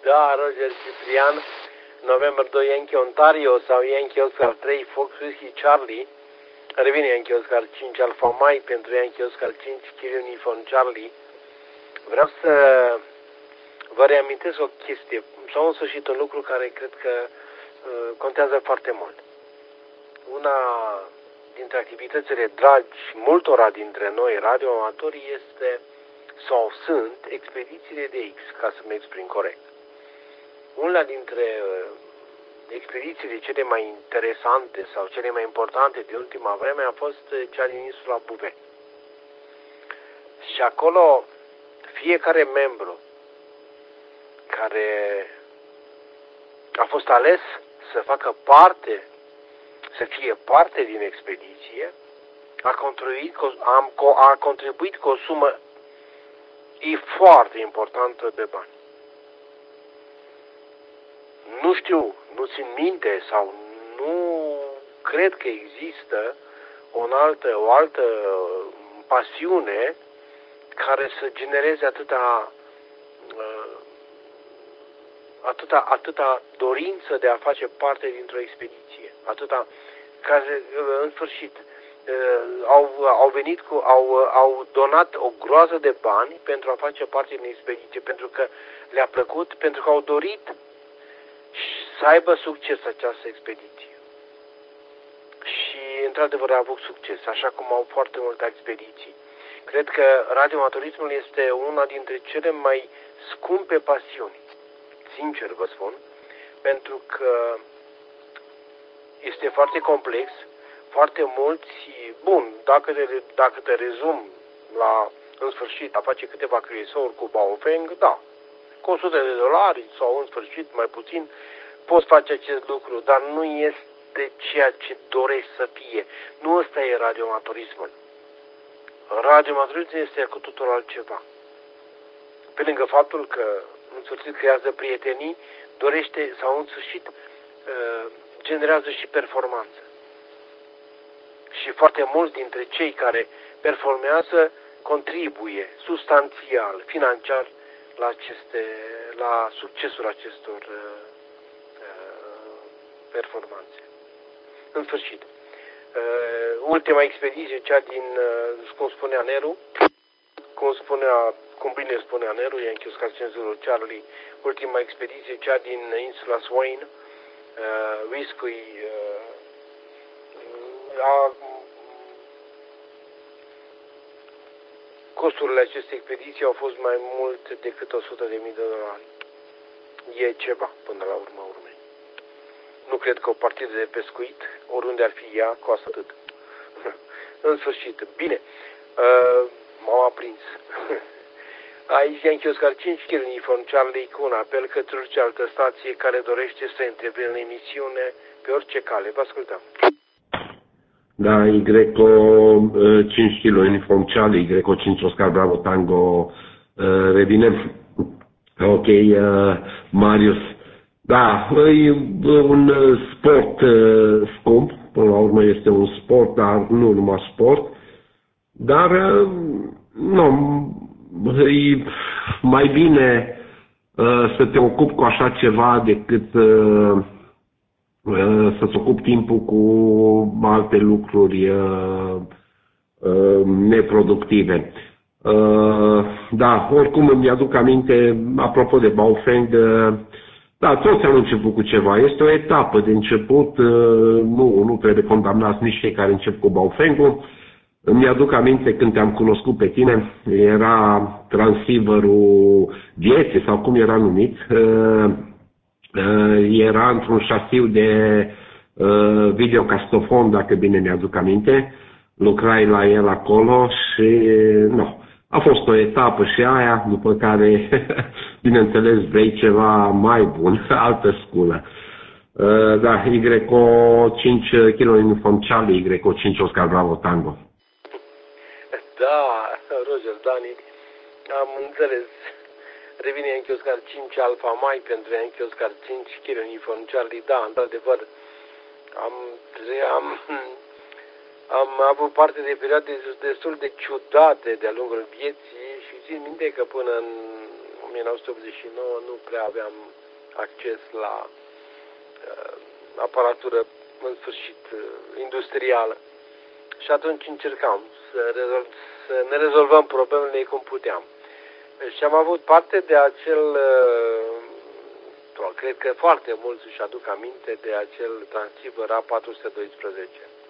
Da, Roger Ciprian, November 2 Yankee Ontario sau Yankee Oscar 3 Fox Whiskey Charlie. Revine Yankee Oscar 5 Alpha Mike pentru Yankee Oscar 5 Kilo Uniform Charlie. Vreau să vă reamintesc o chestie, sau în sfârșit un lucru care cred că contează foarte mult. Una dintre activitățile dragi multora dintre noi radioamatori este sau sunt expedițiile de X, ca să mă exprim corect. Una dintre expedițiile cele mai interesante sau cele mai importante de ultima vreme a fost cea din insula Bouvet. Și acolo fiecare membru care a fost ales să facă parte, să fie parte din expediție, a contribuit cu o sumă foarte importantă de bani. Nu știu, nu țin minte sau nu cred că există o altă pasiune care să genereze atâta dorință de a face parte dintr-o expediție, atâta care în sfârșit au donat o groază de bani pentru a face parte din expediție, pentru că le-a plăcut, pentru că au dorit să aibă succes această expediție. Și într-adevăr a avut succes, așa cum au foarte multe expediții. Cred că radioamatorismul este una dintre cele mai scumpe pasiuni. Sincer vă spun, pentru că este foarte complex, foarte mulți, bun, dacă te rezum în sfârșit a face câteva criosouri cu Baofeng, da, cu $100 sau în sfârșit mai puțin, poți face acest lucru, dar nu este ceea ce dorești să fie. Nu ăsta e radioamatorismul. Radioamatorismul este cu totul altceva. Pe lângă faptul că în sfârșit creează prietenii, dorește sau în sfârșit generează și performanță. Și foarte mulți dintre cei care performează contribuie substanțial, financiar la succesul acestor performanțe. În sfârșit, ultima expediție, cea din, cum spunea Neru, cum bine spunea Neru, Yankee Oscar 5 Charlie, ultima expediție, cea din insula Swain, Whisky, costurile acestei expediții au fost mai mult decât $100.000. E ceva, până la urmă urmei. Nu cred că o partidă de pescuit, oriunde ar fi ea, costă atât. În sfârșit, bine, m-am aprins. Aici Yankee Oscar 5 Kilo Uniform Charlie cu un apel către orice altă stație care dorește să intervină în emisiune pe orice cale. Vă ascultăm. Da, Greco 5 kg Uniform Charlie, Greco 5 Oscar Bravo Tango, revine. Ok, Marius. Da, e un sport scump, până la urmă este un sport, dar nu numai sport. Dar, nu, e mai bine să te ocupi cu așa ceva decât să-ți ocupi timpul cu alte lucruri neproductive. Da, oricum îmi aduc aminte, apropo de Baofeng, da, toți au început cu ceva. Este o etapă de început, nu trebuie condamnați nici cei care încep cu Baofeng-ul. Îmi aduc aminte când te-am cunoscut pe tine, era transceiverul vieții sau cum era numit, era într-un șasiu de videocastofon, dacă bine mi-aduc aminte, lucrai la el acolo și nu. A fost o etapă și aia, după care, bineînțeles, vrei ceva mai bun, altă sculă. Da, Y5 Kilo Uniform Charlie, Y5 Oscar Bravo Tango. Da, Roger, Dani, am înțeles. Revine Yankee Oscar 5 Alpha Mai pentru Yankee Oscar 5 Kilo Uniform Charlie. Da, într-adevăr, am avut parte de perioade destul de ciudate de-a lungul vieții și țin minte că până în 1989 nu prea aveam acces la aparatură, în sfârșit, industrială. Și atunci încercam să ne rezolvăm problemele cum puteam. Și am avut parte de acel, cred că foarte mulți își aduc aminte de acel transceiver A412,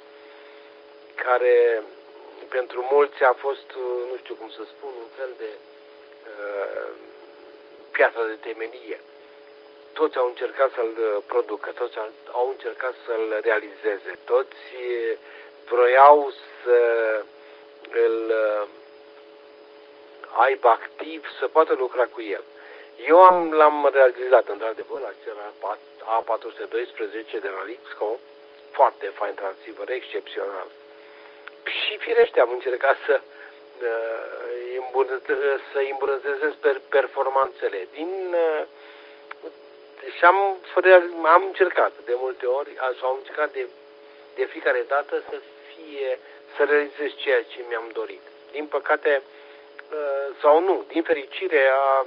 care pentru mulți a fost, nu știu cum să spun, un fel de piatră de temelie. Toți au încercat să-l producă, toți au încercat să-l realizeze, toți vroiau să îl aibă activ, să poată lucra cu el. Eu l-am realizat într-adevăr, acel A412 de la Lixco, foarte fain transceiver, excepțional. Și firește am încercat să îmbunătățesc performanțele și am încercat de multe ori, am încercat de fiecare dată să realizez ceea ce mi-am dorit. Din păcate, sau nu, din fericire,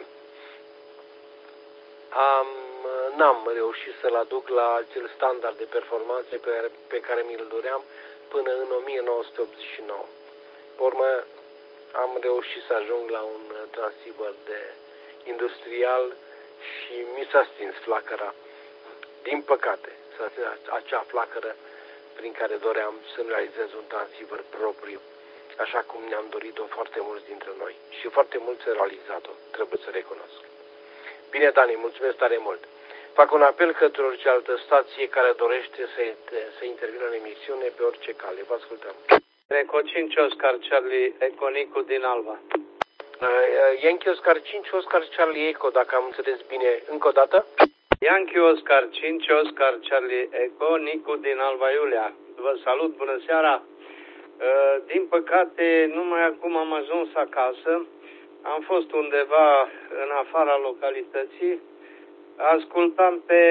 n-am reușit să-l aduc la acel standard de performanțe pe care mi-l doream până în 1989. Pe urmă, am reușit să ajung la un transceiver industrial și mi s-a stins flacăra. Din păcate, acea flacără prin care doream să-mi realizez un transceiver propriu, așa cum ne-am dorit-o foarte mulți dintre noi. Și foarte mulți au realizat-o, trebuie să recunosc. Bine, Dani, mulțumesc tare mult. Fac un apel către orice altă stație care dorește să intervină în emisiune pe orice cale. Vă ascultăm. Eco 5 Oscar Charlie Eco Nicu din Alba. Yankee Oscar 5 Oscar Charlie Eco, dacă am înțeles bine. Încă o dată? Yankee Oscar 5 Oscar Charlie Eco Nicu din Alba Iulia. Vă salut, bună seara. Din păcate, numai acum am ajuns acasă. Am fost undeva în afara localității. Ascultam pe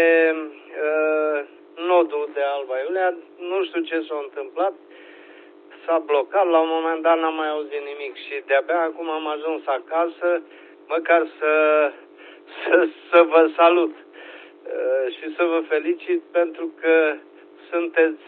nodul de Alba Iulia. Nu știu ce s-a întâmplat. S-a blocat, la un moment dat n-am mai auzit nimic și de-abia acum am ajuns acasă, măcar să vă salut și să vă felicit pentru că sunteți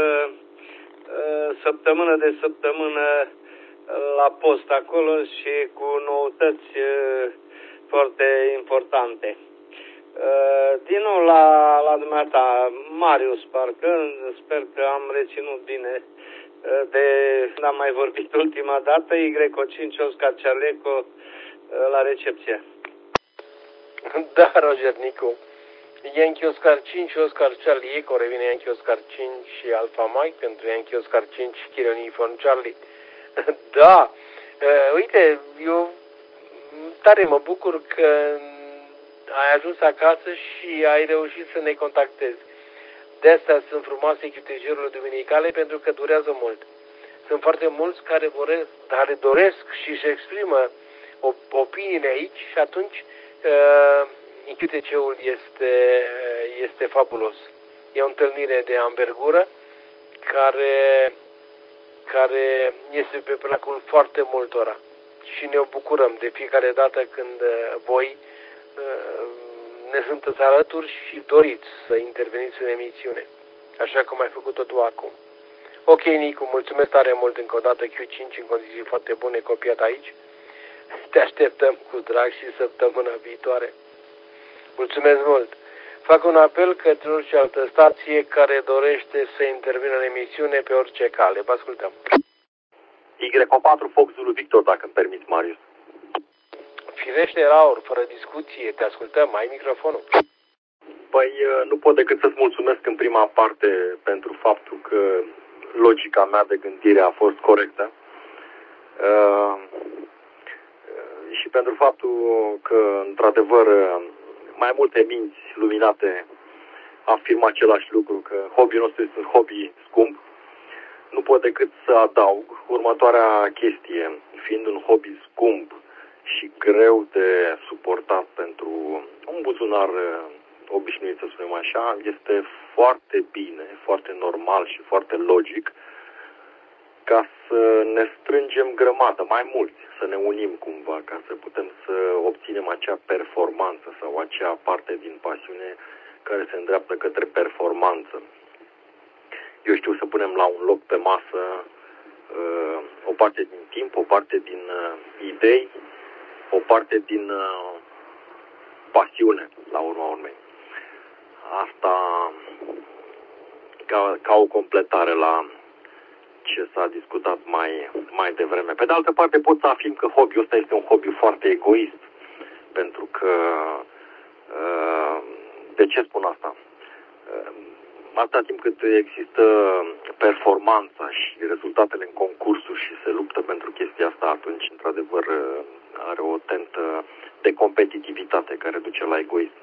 săptămână de săptămână la post acolo și cu noutăți foarte importante. Din nou la dumneata, Marius, parcă, sper că am reținut bine am mai vorbit ultima dată, Y5 Oscar Charleco la recepție. Da, Roger Nicu. Yankee Oscar 5 Oscar Charlie Eco, revine Yankee Oscar 5 și Alpha Mike pentru Yankee Oscar 5 Kilo Uniform Charlie. Da, uite, eu tare mă bucur că ai ajuns acasă și ai reușit să ne contactezi. De asta sunt frumoase QTG-urile duminicale, pentru că durează mult. Sunt foarte mulți care doresc și își exprimă opiniile aici și atunci QTG-ul este fabulos. E o întâlnire de anvergură care este pe placul foarte multora. Și ne bucurăm de fiecare dată când voi ne sunteți alături și doriți să interveniți în emisiune, așa cum ai făcut-o tu acum. Ok, Nicu, mulțumesc tare mult încă o dată, Q5 în condiții foarte bune, copiat aici. Te așteptăm cu drag și săptămâna viitoare. Mulțumesc mult! Fac un apel către orice altă stație care dorește să intervină în emisiune pe orice cale. Vă ascultăm. Y4 Fox Zulu Victor, dacă îmi permiți, Marius. Firește, Raur, fără discuție, te ascultăm, ai microfonul. Păi, nu pot decât să-ți mulțumesc în prima parte pentru faptul că logica mea de gândire a fost corectă. Și pentru faptul că, într-adevăr, mai multe minți luminate afirmă același lucru, că hobby-ul nostru este un hobby scump. Nu pot decât să adaug următoarea chestie. Fiind un hobby scump și greu de suportat pentru un buzunar obișnuit, să spunem așa, este foarte bine, foarte normal și foarte logic ca să ne strângem grămadă, mai mulți, să ne unim cumva ca să putem să obținem acea performanță sau acea parte din pasiune care se îndreaptă către performanță. Eu știu, să punem la un loc pe masă o parte din timp, o parte din idei, o parte din pasiune, la urma urmei. Asta ca o completare la ce s-a discutat mai devreme. Pe de altă parte, pot să afirm că hobby-ul ăsta este un hobby foarte egoist, pentru că de ce spun asta? Atâta timp cât există performanța și rezultatele în concursuri și se luptă pentru chestia asta, atunci, într-adevăr, are o tentă de competitivitate care duce la egoism.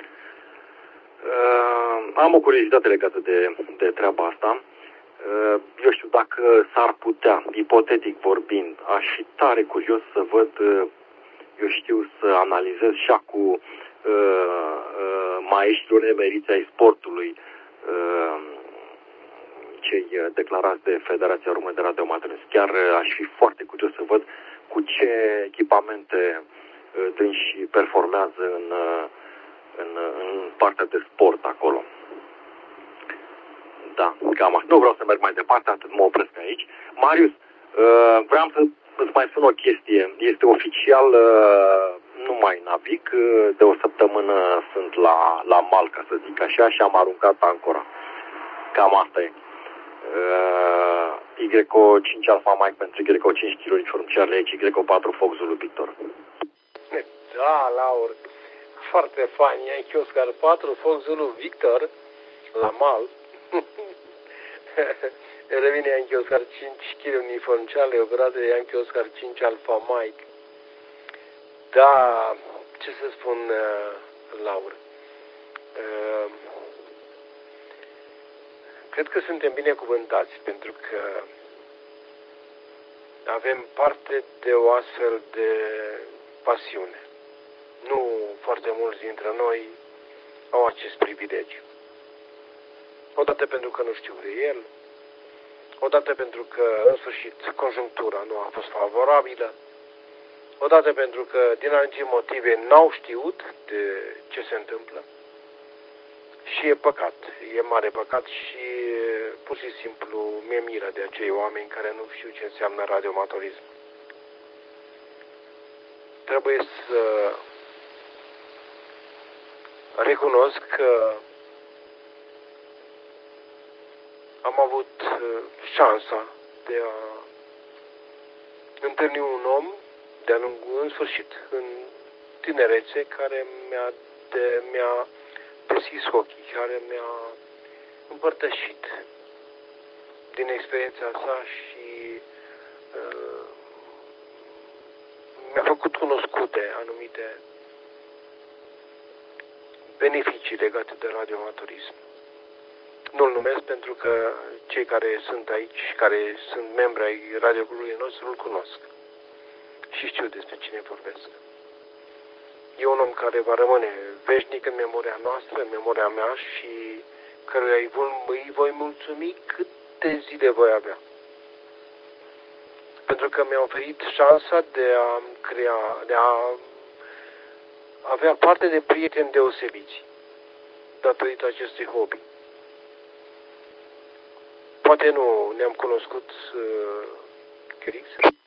Am o curiozitate legată de treaba asta. Eu știu, dacă s-ar putea, ipotetic vorbind, aș fi tare curios să văd, eu știu, să analizez și cu maestrilor emeriți ai sportului, cei declarați de Federația Română de Radioamatori. Chiar aș fi foarte curios să văd cu ce echipamente dânsi performează în partea de sport acolo. Da, cam așa. Nu vreau să merg mai departe, atât mă opresc aici. Marius, vreau să îți mai spun o chestie. Este oficial, nu mai navig, de o săptămână sunt la mal, ca să zic așa, și am aruncat ancora. Cam asta e. YO5 Alpha Mike pentru YO5 Kilo Uniform Charlie, aici YO4 Fox Zulu Victor. Da, Laur, foarte fain. Yankee Oscar 4 Fox Zulu Victor la mal. Revine Yankee Oscar 5 Kilo Uniform Charlie, operat de Yankee Oscar 5 Alpha Mike. Da, ce să spun, Laur? Cred că suntem binecuvântați pentru că avem parte de o astfel de pasiune. Nu foarte mulți dintre noi au acest privilegiu. Odată pentru că nu știu de el, odată pentru că, în sfârșit, conjunctura nu a fost favorabilă, odată pentru că, din anumite motive, n-au știut de ce se întâmplă. Și e păcat, e mare păcat și pur și simplu mi-e miră de acei oameni care nu știu ce înseamnă radioamatorism. Trebuie să recunosc că am avut șansa de a întâlni un om de-a lungul, în sfârșit, în tinerețe, care mi-a deschis ochii, care mi-a împărtășit din experiența sa și mi-a făcut cunoscute anumite beneficii legate de radioamatorism. Nu-l numesc pentru că cei care sunt aici, care sunt membri ai radioclubului nostru, îl cunosc și știu despre cine vorbesc. E un om care va rămâne veșnic în memoria noastră, în memoria mea și căruia îi voi mulțumi câte zile voi avea. Pentru că mi-a oferit șansa de a avea parte de prieteni deosebiți datorită acestui hobby. Poate nu ne-am cunoscut, Crix,